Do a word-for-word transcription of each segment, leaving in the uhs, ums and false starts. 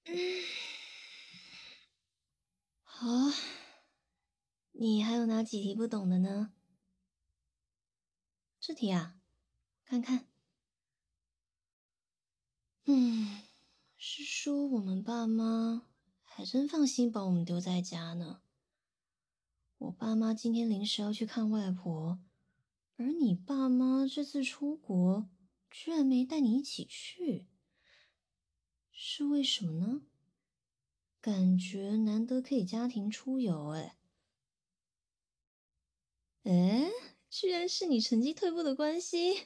嗯，好，你还有哪几题不懂的呢？这题啊，看看。嗯，是说我们爸妈还真放心把我们丢在家呢。我爸妈今天临时要去看外婆，而你爸妈这次出国居然没带你一起去，是为什么呢？感觉难得可以家庭出游，哎。哎，居然是你成绩退步的关系，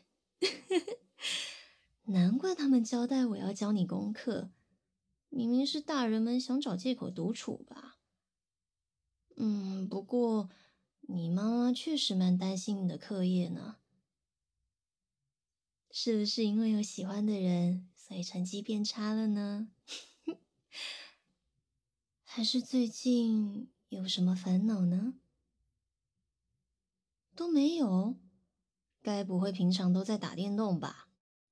难怪他们交代我要教你功课，明明是大人们想找借口独处吧。嗯，不过你妈妈确实蛮担心你的课业呢，是不是因为有喜欢的人，所以成绩变差了呢？还是最近有什么烦恼呢？都没有，该不会平常都在打电动吧？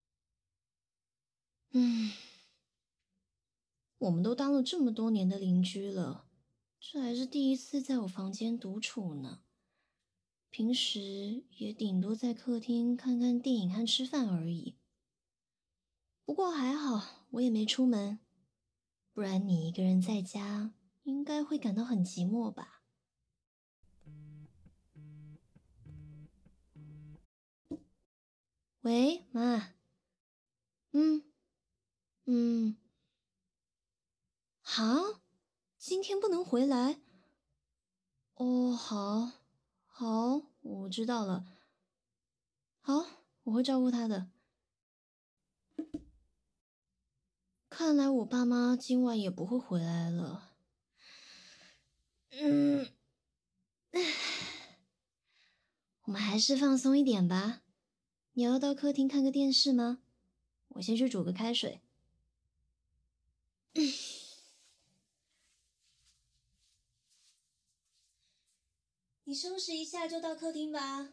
嗯，我们都当了这么多年的邻居了，这还是第一次在我房间独处呢。平时也顶多在客厅看看电影和吃饭而已。不过还好，我也没出门，不然你一个人在家，应该会感到很寂寞吧？喂，妈。嗯嗯，好，今天不能回来。哦，好，好，我知道了。好，我会照顾他的。看来我爸妈今晚也不会回来了。嗯，我们还是放松一点吧。你要到客厅看个电视吗？我先去煮个开水。你收拾一下就到客厅吧。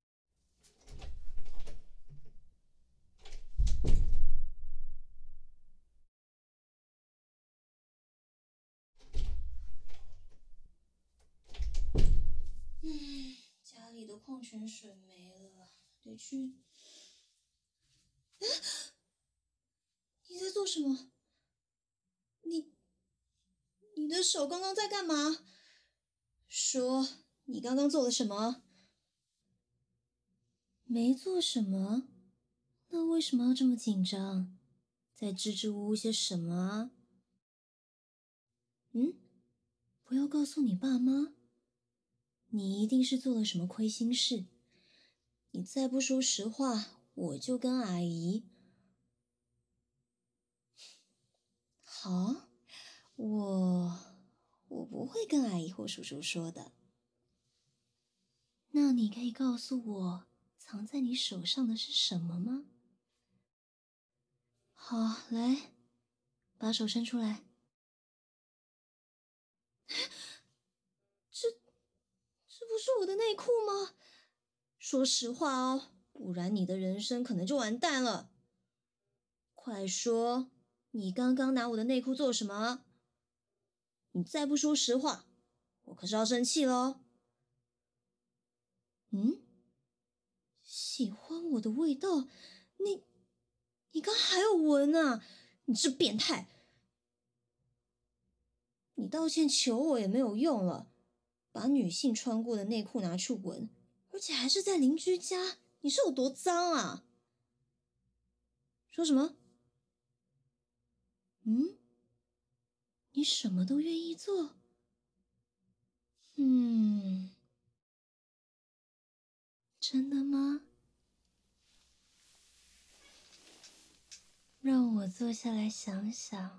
嗯，家里的矿泉水没了，得去。你在做什么？你你的手刚刚在干嘛？说，你刚刚做了什么？没做什么，那为什么要这么紧张？在支支吾吾些什么啊？嗯，不要告诉你爸妈，你一定是做了什么亏心事。你再不说实话，我就跟阿姨。好，我我不会跟阿姨或叔叔说的。那你可以告诉我，藏在你手上的是什么吗？好，来，把手伸出来。这这不是我的内裤吗？说实话哦，不然你的人生可能就完蛋了。快说，你刚刚拿我的内裤做什么？你再不说实话，我可是要生气喽。嗯，喜欢我的味道？你你刚还有闻啊？你这变态！你道歉求我也没有用了，把女性穿过的内裤拿去闻，而且还是在邻居家，你是有多脏啊？说什么？嗯，你什么都愿意做？嗯，真的吗？让我坐下来想想。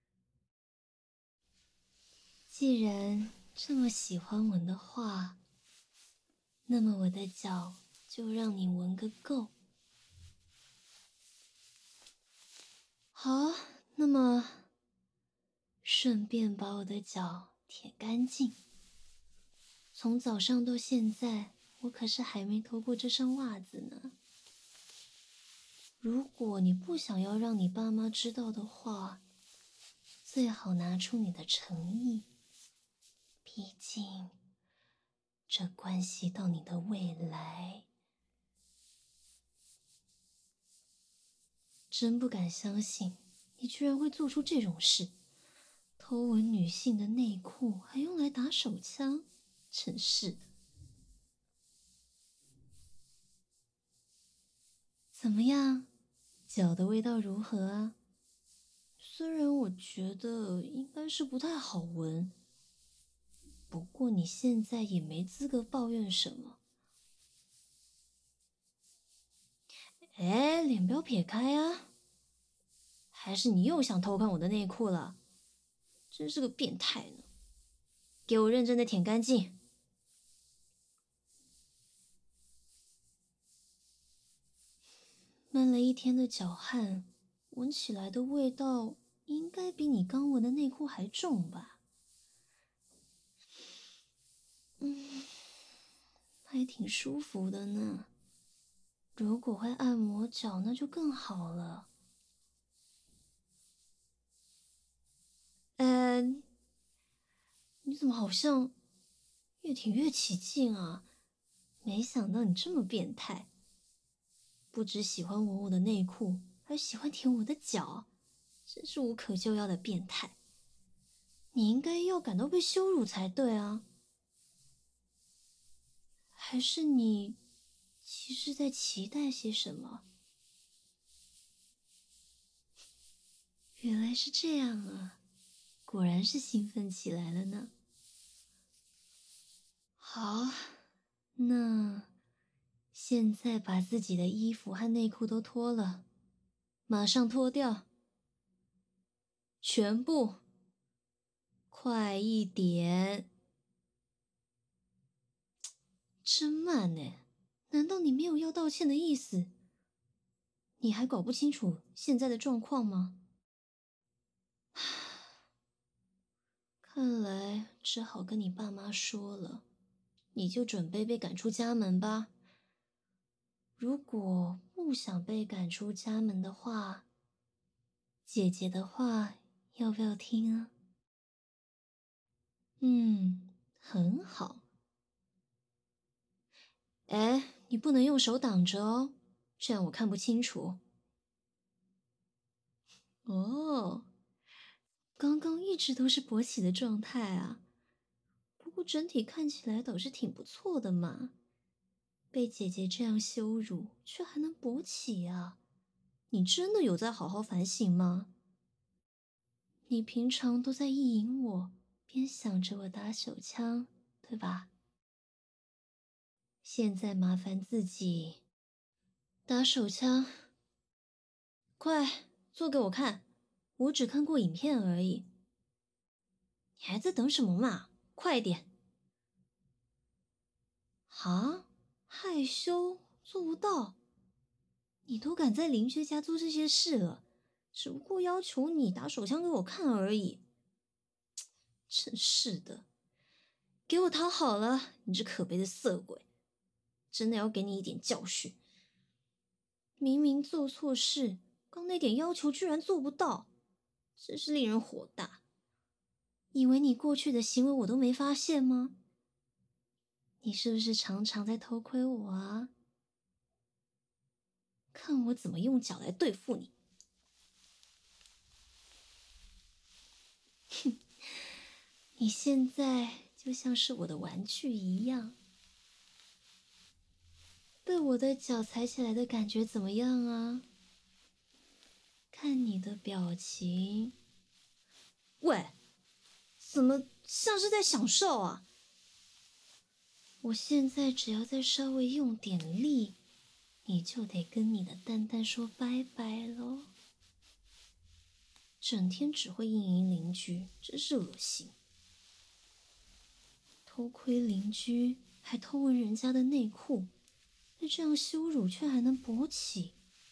既然这么喜欢闻的话，那么我的脚就让你闻个够。好，那么顺便把我的脚舔干净。从早上到现在，我可是还没脱过这双袜子呢。如果你不想要让你爸妈知道的话， 最好拿出你的诚意，毕竟这关系到你的未来。真不敢相信，你居然会做出这种事，偷闻女性的内裤，还用来打手枪，真是的。怎么样，脚的味道如何啊？虽然我觉得应该是不太好闻，不过你现在也没资格抱怨什么。哎，脸不要撇开啊！还是你又想偷看我的内裤了？真是个变态呢！给我认真的舔干净。闷了一天的脚汗，闻起来的味道应该比你刚闻的内裤还重吧？嗯，还挺舒服的呢。如果会按摩脚，那就更好了。呃，你怎么好像越舔越起劲啊？没想到你这么变态，不只喜欢闻我的内裤，还喜欢舔我的脚，真是无可救药的变态。你应该要感到被羞辱才对啊。还是你其实在期待些什么？原来是这样啊，果然是兴奋起来了呢。好，那现在把自己的衣服和内裤都脱了，马上脱掉，全部，快一点！真慢呢，难道你没有要道歉的意思？你还搞不清楚现在的状况吗？看来只好跟你爸妈说了，你就准备被赶出家门吧。如果不想被赶出家门的话，姐姐的话要不要听啊？嗯，很好。哎，你不能用手挡着哦，这样我看不清楚。哦，刚刚一直都是勃起的状态啊，不过整体看起来倒是挺不错的嘛。被姐姐这样羞辱，却还能勃起啊！你真的有在好好反省吗？你平常都在意淫我，边想着我打手枪，对吧？现在麻烦自己打手枪，快做给我看！我只看过影片而已。你还在等什么嘛？快点！啊？害羞做不到？你都敢在邻居家做这些事了，只不过要求你打手枪给我看而已。真是的，给我躺好了，你这可悲的色鬼！真的要给你一点教训。明明做错事，刚那点要求居然做不到，真是令人火大。以为你过去的行为我都没发现吗？你是不是常常在偷窥我啊？看我怎么用脚来对付你！哼，你现在就像是我的玩具一样。被我的脚踩起来的感觉怎么样啊？看你的表情，喂，怎么像是在享受啊？我现在只要再稍微用点力，你就得跟你的蛋蛋说拜拜喽。整天只会意淫邻居，真是恶心。偷窥邻居，还偷闻人家的内裤，被这样羞辱却还能勃起。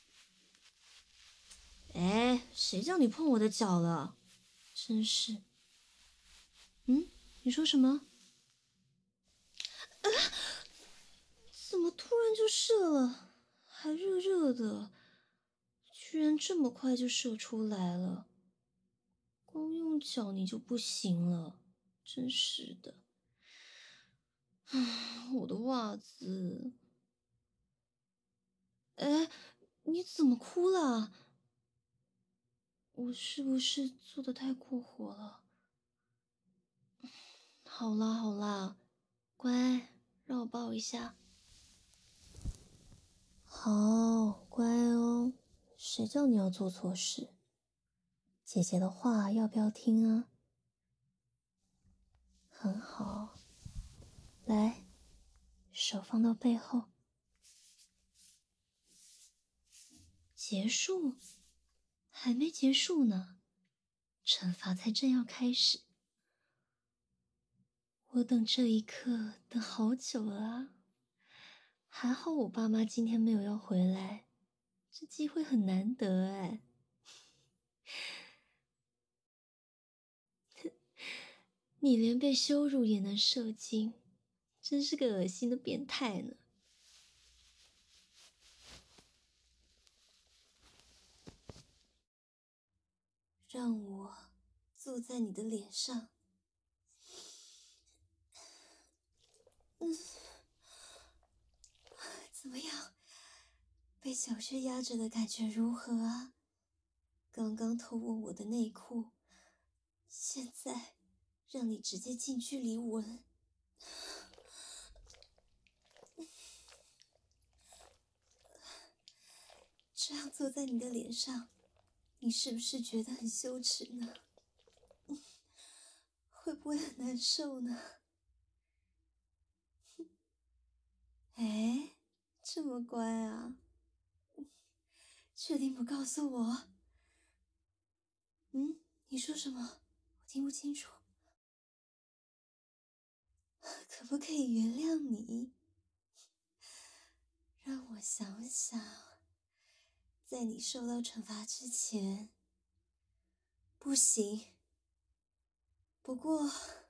哎，谁叫你碰我的脚了？真是。嗯，你说什么？啊！怎么突然就射了？还热热的，居然这么快就射出来了。 光用脚你就不行了，真是的。唉，我的袜子。哎，你怎么哭了？我是不是做的太过火了？好啦好啦，乖，让我抱一下。好，乖哦，谁叫你要做错事？姐姐的话要不要听啊？很好，来，手放到背后。结束？还没结束呢，惩罚才正要开始。我等这一刻等好久了啊，还好我爸妈今天没有要回来，这机会很难得哎。你连被羞辱也能受惊，真是个恶心的变态呢。让我坐在你的脸上。嗯，怎么样？被小穴压着的感觉如何啊？刚刚偷闻我的内裤，现在让你直接近距离闻。这样坐在你的脸上，你是不是觉得很羞耻呢？会不会很难受呢？哎，这么乖啊？确定不告诉我？嗯，你说什么？我听不清楚。可不可以原谅你？让我想想，在你受到惩罚之前，不行。不过，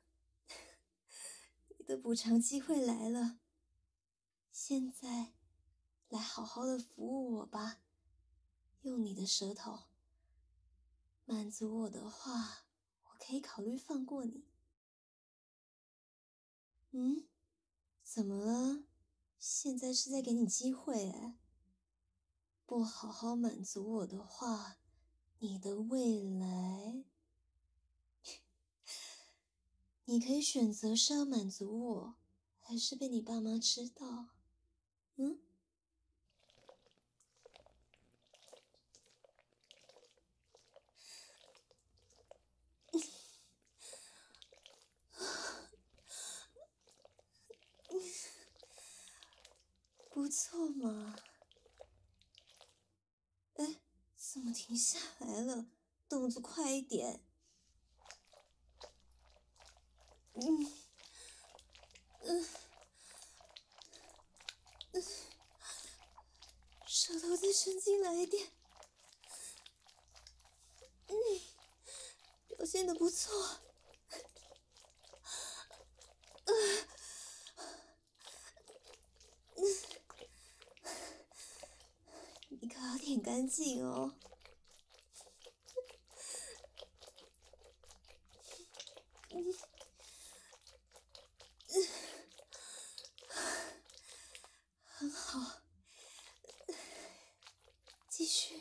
你的补偿机会来了。现在，来好好的服务我吧，用你的舌头。满足我的话，我可以考虑放过你。嗯？怎么了？现在是在给你机会哎。不好好满足我的话，你的未来，你可以选择是要满足我，还是被你爸妈知道。嗯？不错嘛。哎，怎么停下来了？动作快一点。嗯，嗯，嗯，舌头再伸进来一点。嗯，表现得不错。呃，嗯，你可要舔干净哦。嗯，嗯，很好，继续。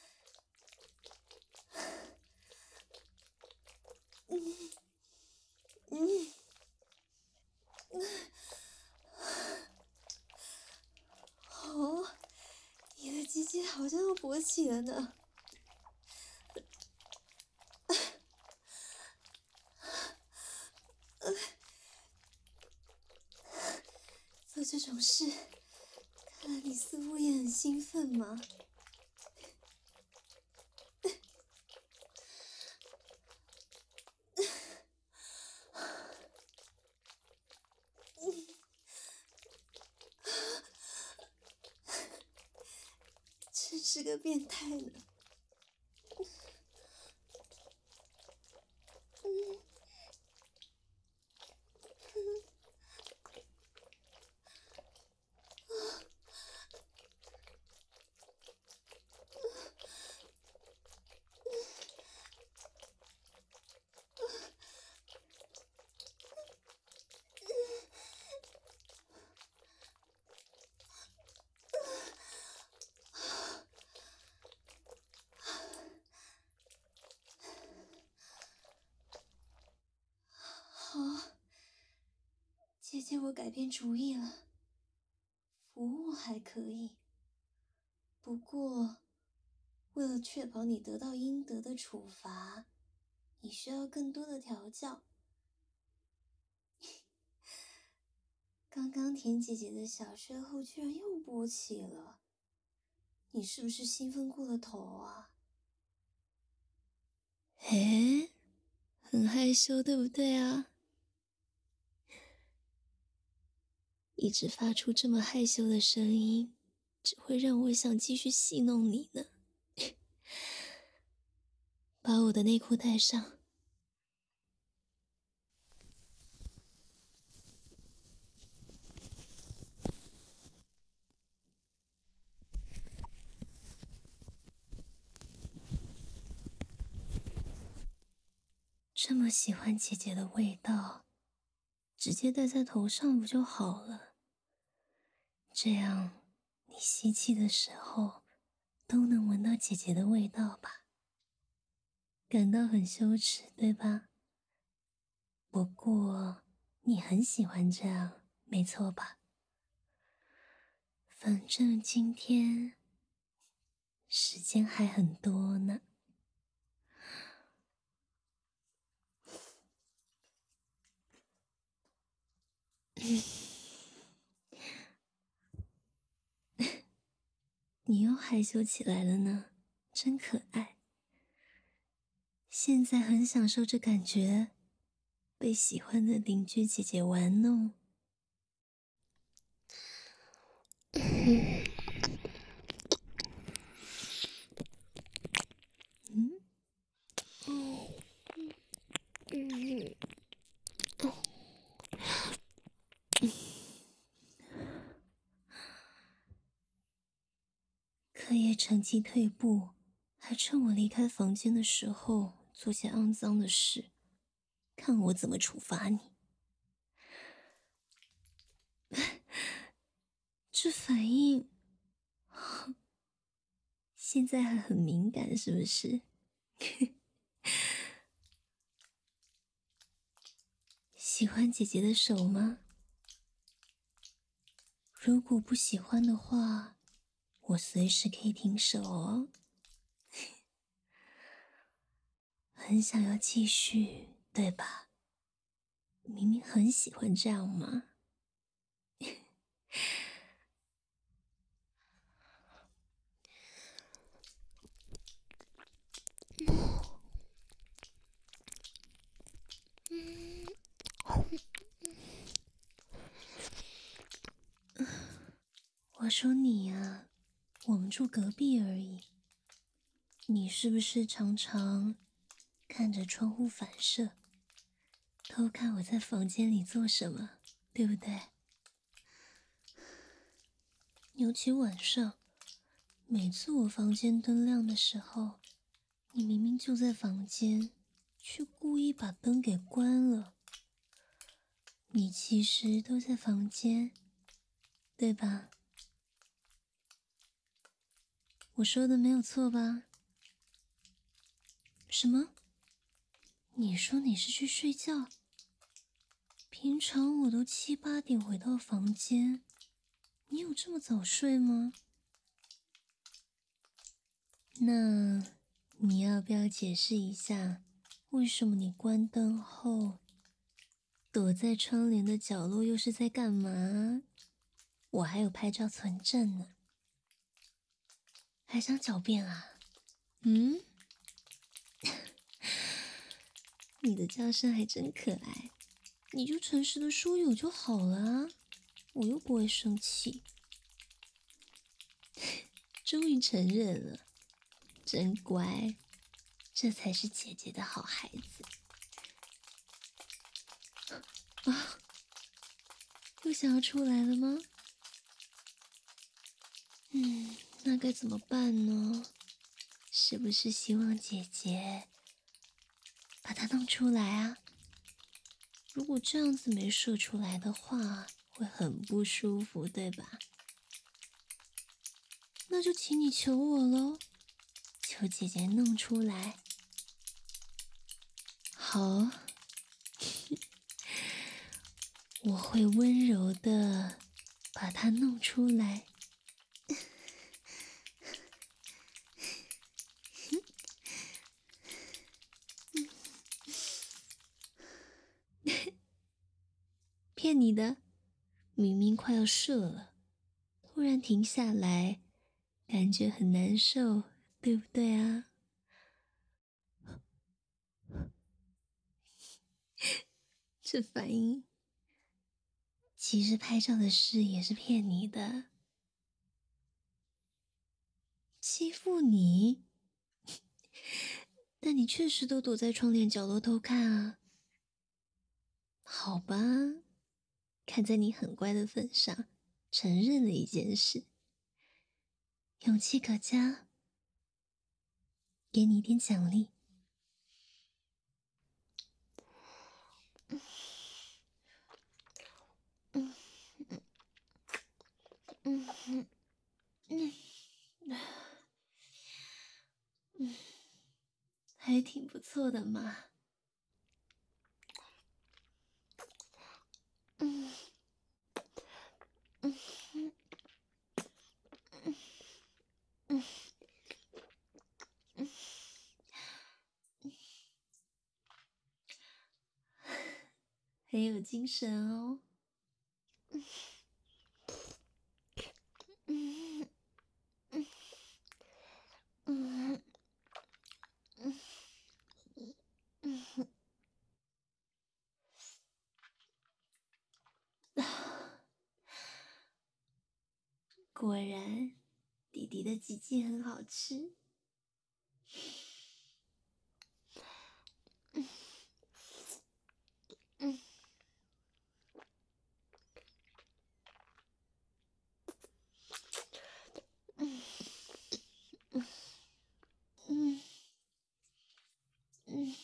嗯，嗯，哦，你的鸡鸡好像要勃起了呢。做这种事，看来你似乎也很兴奋嘛。真是个变态呢。嗯，嗯， 姐，我改变主意了，服务还可以，不过为了确保你得到应得的处罚，你需要更多的调教。刚刚田姐姐的小睡后居然又勃起了，你是不是兴奋过了头啊？诶，很害羞对不对啊？一直发出这么害羞的声音，只会让我想继续戏弄你呢。把我的内裤带上。这么喜欢姐姐的味道，直接戴在头上不就好了？这样你吸气的时候都能闻到姐姐的味道吧？感到很羞耻，对吧？不过你很喜欢这样，没错吧？反正今天时间还很多呢。你又害羞起来了呢，真可爱。现在很享受这感觉，被喜欢的邻居姐姐玩弄。嗯，嗯，嗯，嗯，课业成绩退步，还趁我离开房间的时候做些肮脏的事，看我怎么处罚你。这反应，现在还很敏感是不是？喜欢姐姐的手吗？如果不喜欢的话，我随时可以停手哦。很想要继续，对吧？明明很喜欢这样嘛。我说你呀，我们住隔壁而已。你是不是常常看着窗户反射，偷看我在房间里做什么，对不对？尤其晚上，每次我房间灯亮的时候，你明明就在房间，却故意把灯给关了。你其实都在房间，对吧？我说的没有错吧？什么？你说你是去睡觉？平常我都七八点回到房间，你有这么早睡吗？那你要不要解释一下，为什么你关灯后躲在窗帘的角落又是在干嘛？我还有拍照存证呢。还想狡辩啊？嗯？你的叫声还真可爱，你就诚实的说有就好了啊，我又不会生气。终于承认了，真乖，这才是姐姐的好孩子。啊，又想要出来了吗？嗯，那该怎么办呢？是不是希望姐姐把它弄出来啊？如果这样子没射出来的话，会很不舒服，对吧？那就请你求我喽，求姐姐弄出来。好， 我会温柔的把它弄出来。骗你的，明明快要射了，突然停下来，感觉很难受，对不对啊？这反应，其实拍照的事也是骗你的。欺负你？但你确实都躲在窗帘角落偷看啊。好吧，看在你很乖的份上，承认了一件事。勇气可嘉，给你一点奖励。嗯嗯嗯嗯嗯，还挺不错的嘛。嗯嗯嗯嗯嗯嗯，很有精神哦。嗯嗯嗯嗯嗯嗯，果然，弟弟的鸡鸡很好吃。嗯嗯嗯嗯嗯，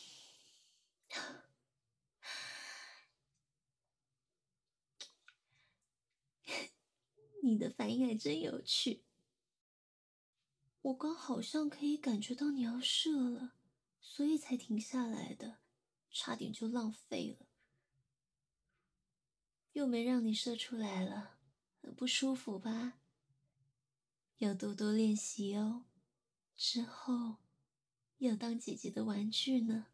你的反应还真有趣。我刚好像可以感觉到你要射了，所以才停下来的，差点就浪费了。又没让你射出来了，很不舒服吧？要多多练习哦，之后要当姐姐的玩具呢。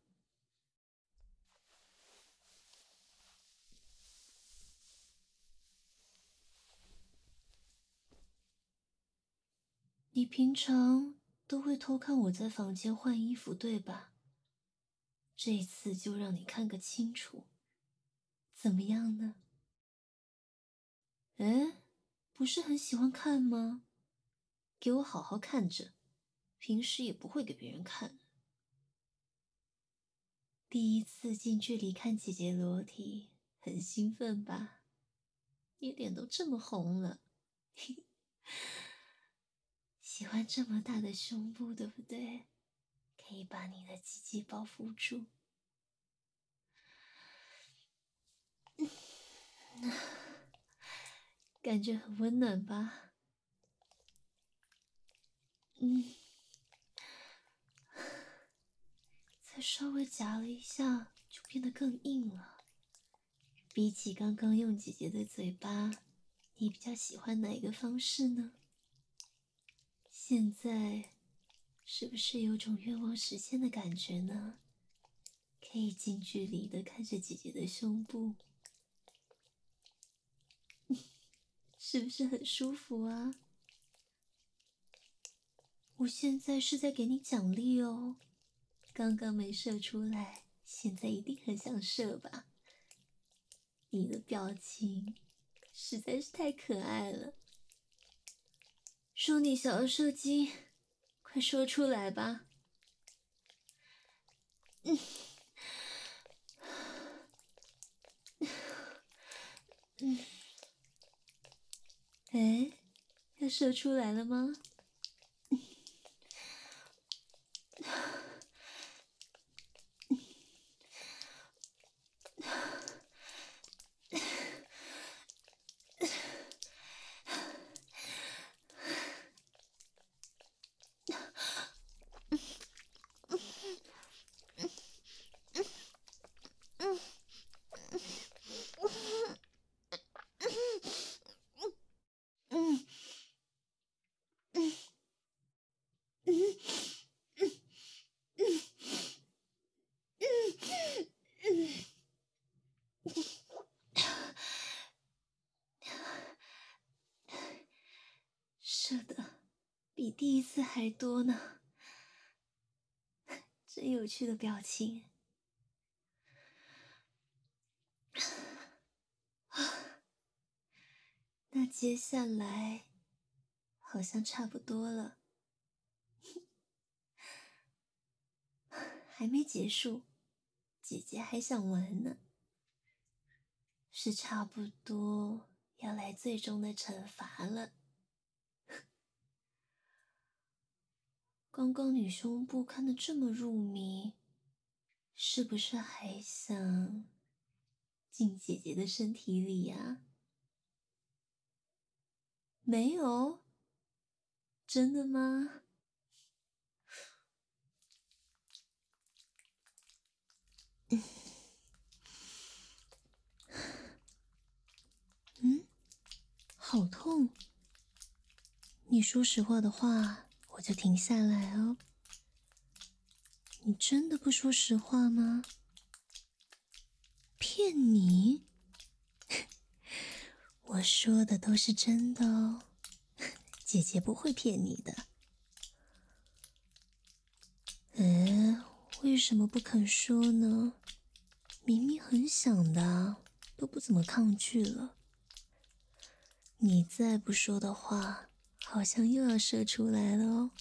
你平常都会偷看我在房间换衣服，对吧？这次就让你看个清楚，怎么样呢？诶，不是很喜欢看吗？给我好好看着，平时也不会给别人看。第一次近距离看姐姐裸体，很兴奋吧？你脸都这么红了，喜欢这么大的胸部，对不对？可以把你的鸡鸡包覆住。感觉很温暖吧？嗯，才稍微夹了一下，就变得更硬了。比起刚刚用姐姐的嘴巴，你比较喜欢哪一个方式呢？现在是不是有种愿望实现的感觉呢？可以近距离的看着姐姐的胸部，是不是很舒服啊？我现在是在给你奖励哦，刚刚没射出来，现在一定很想射吧？你的表情实在是太可爱了，说你想要射精，快说出来吧。嗯，嗯，哎，要射出来了吗？ 还多呢，真有趣的表情。那接下来好像差不多了，还没结束，姐姐还想玩呢，是差不多要来最终的惩罚了。刚刚你胸部看得这么入迷，是不是还想进姐姐的身体里呀？没有？真的吗？嗯，好痛。你说实话的话，我就停下来哦。你真的不说实话吗？骗你？我说的都是真的哦，姐姐不会骗你的。哎，为什么不肯说呢？明明很想的，都不怎么抗拒了。你再不说的话，好像又要射出来了哦。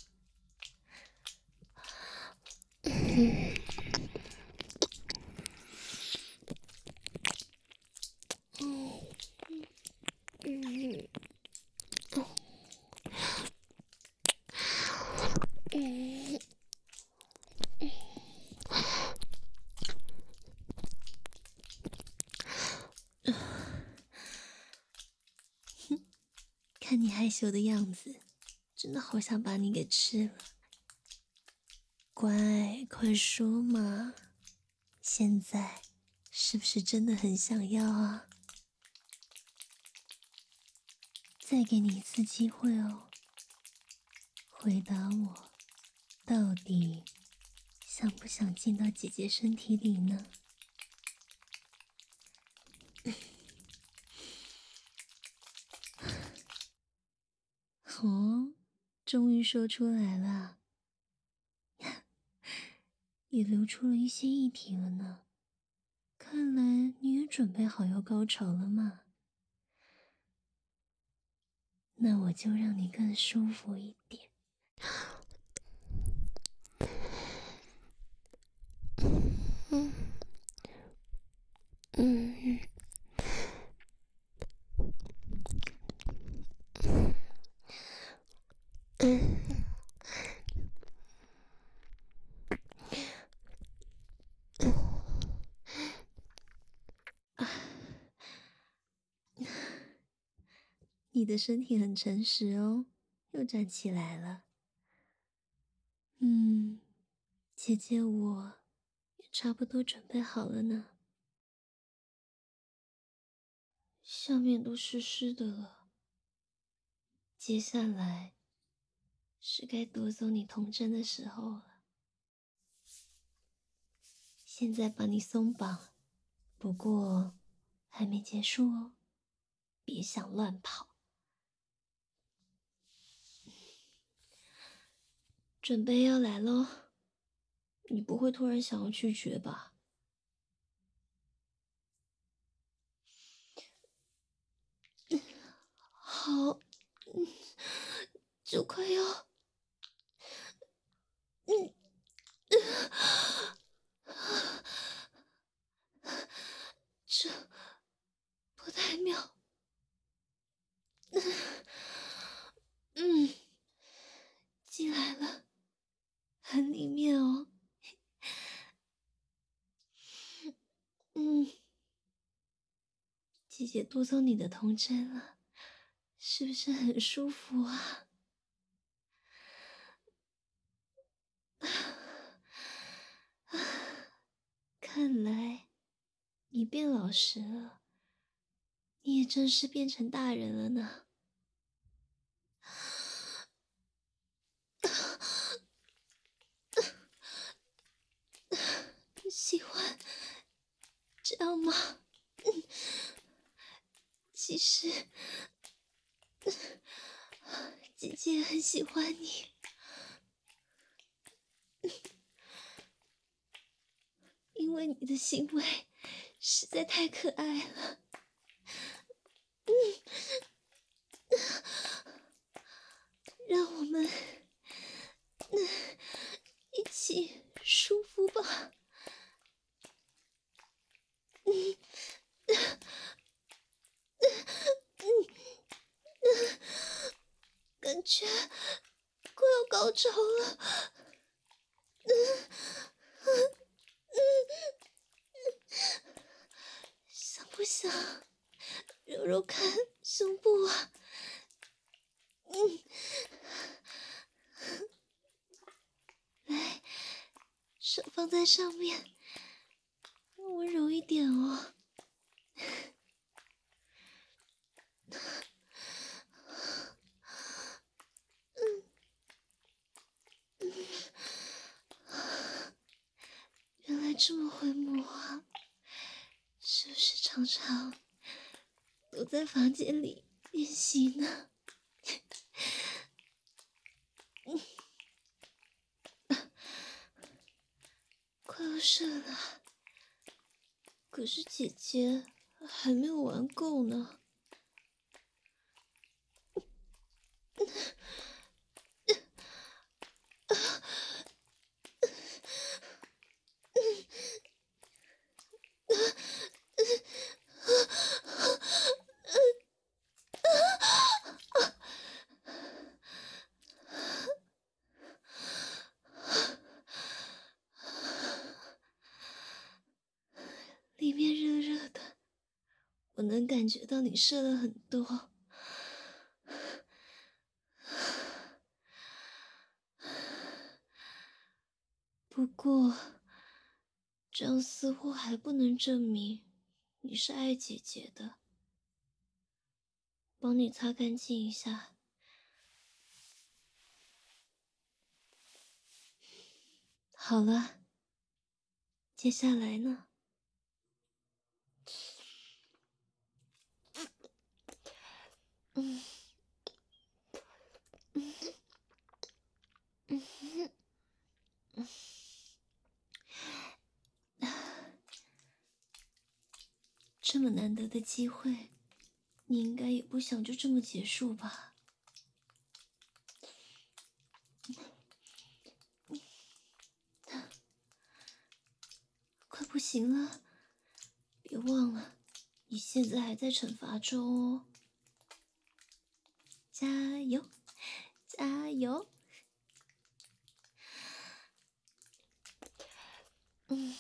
看你害羞的样子，真的好想把你给吃了。乖，快说嘛，现在是不是真的很想要啊？再给你一次机会哦，回答我，到底想不想进到姐姐身体里呢？哦，终于说出来了，也流出了一些液体了呢。看来你也准备好要高潮了嘛？那我就让你更舒服一点。嗯嗯嗯。你的身体很诚实哦，又站起来了。嗯，姐姐我也差不多准备好了呢。下面都湿湿的了，接下来是该夺走你童真的时候了。现在把你松绑，不过还没结束哦，别想乱跑。准备要来咯，你不会突然想要拒绝吧？好，嗯，就快要，嗯，这不太妙。嗯，进来了，很里面哦。嗯，姐姐夺走你的童真了，是不是很舒服啊？看来你变老实了，你也正式变成大人了呢。喜欢这样吗？嗯，其实姐姐很喜欢你。 为你的行为实在太可爱了。嗯，让我们嗯一起舒服吧。嗯嗯嗯，感觉快要高潮了。嗯嗯嗯，想不想揉揉看胸部啊？嗯，来，手放在上面，温柔一点哦。嗯嗯，原来这么会摸啊！是不是常常都在房间里练习呢？嗯，快要睡了，可是姐姐还没有玩够呢。里面热热的，我能感觉到你射了很多。不过，这样似乎还不能证明你是爱姐姐的。帮你擦干净一下。好了，接下来呢？嗯嗯嗯嗯，这么难得的机会，你应该也不想就这么结束吧？快不行了，别忘了，你现在还在惩罚中哦。加油，加油！嗯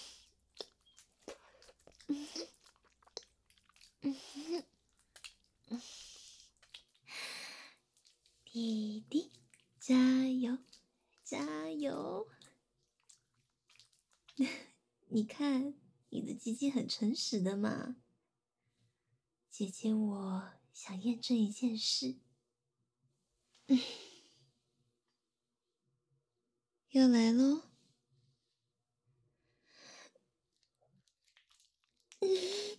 嗯嗯嗯，弟弟，加油，加油！你看，你的鸡鸡很诚实的嘛。姐姐，我想验证一件事。嗯，要来咯。嗯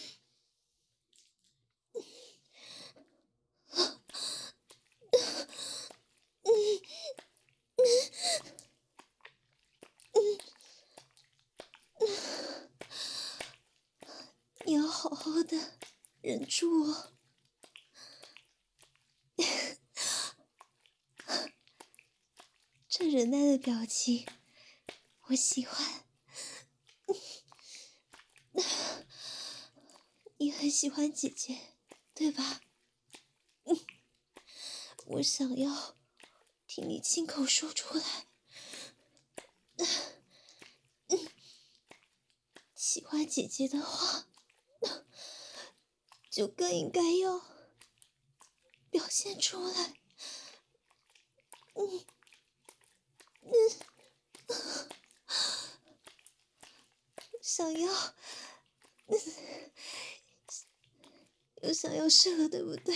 你要好好的忍住哦。这忍耐的表情，我喜欢。你很喜欢姐姐，对吧？我想要听你亲口说出来。喜欢姐姐的话，就更应该要表现出来。嗯嗯，想要，又想要射了，对不对？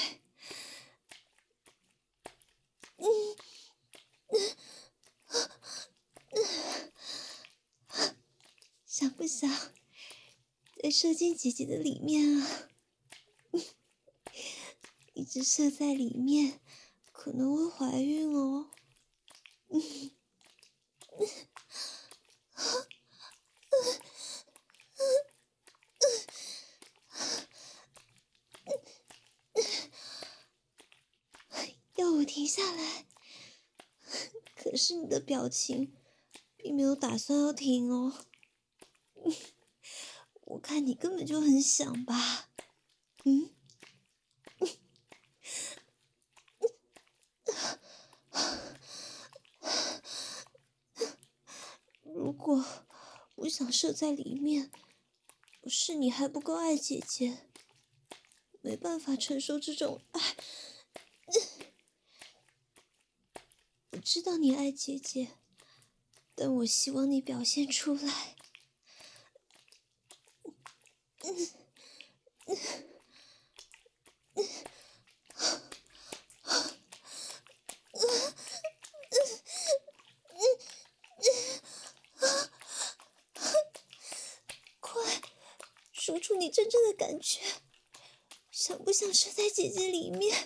嗯嗯，想不想再射进姐姐的里面啊？一直射在里面，可能会怀孕哦。嗯， 下来。可是你的表情并没有打算要停哦。我看你根本就很想吧。嗯？如果不想射在里面，不是你还不够爱姐姐，没办法承受这种爱。我知道你爱姐姐，但我希望你表现出来。快，说出你真正的感觉，想不想射在姐姐里面？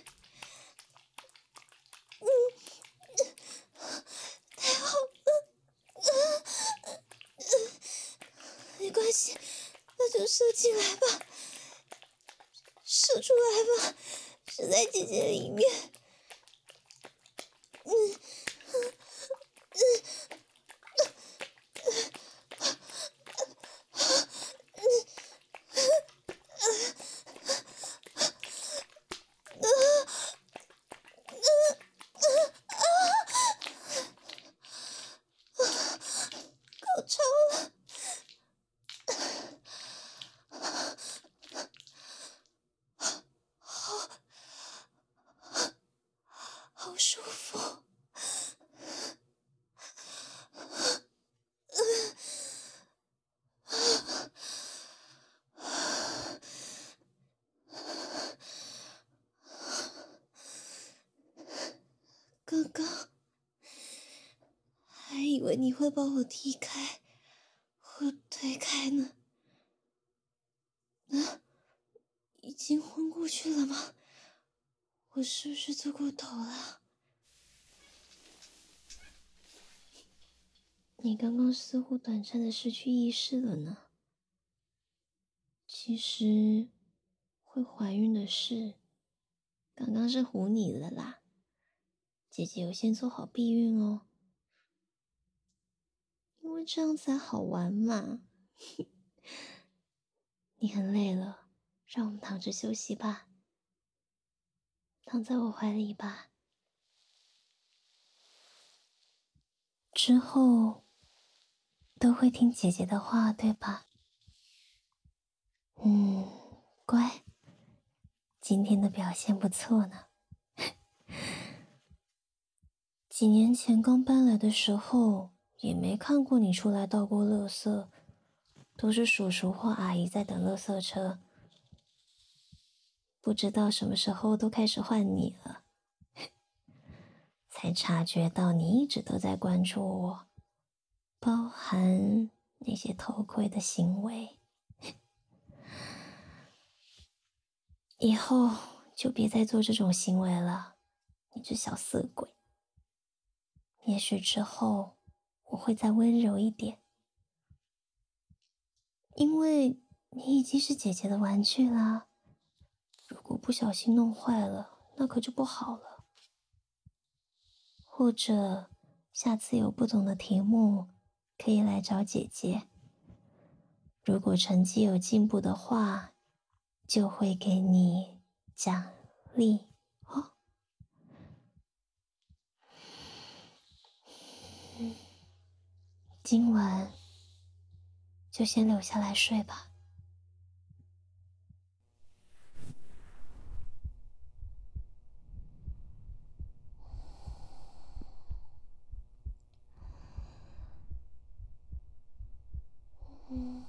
嗯，太好了。没关系，那就射进来吧，射出来吧，射在姐姐里面。嗯嗯嗯。高潮了，好，好舒服。刚刚还以为你会把我踢开或推开呢。啊，已经昏过去了吗？我是不是做过头了？你刚刚似乎短暂的失去意识了呢。其实，会怀孕的事，刚刚是唬你了啦。姐姐有先做好避孕哦，因为这样才好玩嘛。你很累了，让我们躺着休息吧。躺在我怀里吧。之后都会听姐姐的话，对吧？嗯，乖，今天的表现不错呢。几年前刚搬来的时候，也没看过你出来倒过垃圾，都是叔叔或阿姨在等垃圾车。不知道什么时候都开始换你了，才察觉到你一直都在关注我，包含那些偷窥的行为。以后就别再做这种行为了，你这小色鬼。也许之后我会再温柔一点，因为你已经是姐姐的玩具啦。如果不小心弄坏了，那可就不好了。或者下次有不懂的题目，可以来找姐姐。如果成绩有进步的话，就会给你奖励哦。嗯，今晚就先留下来睡吧。嗯。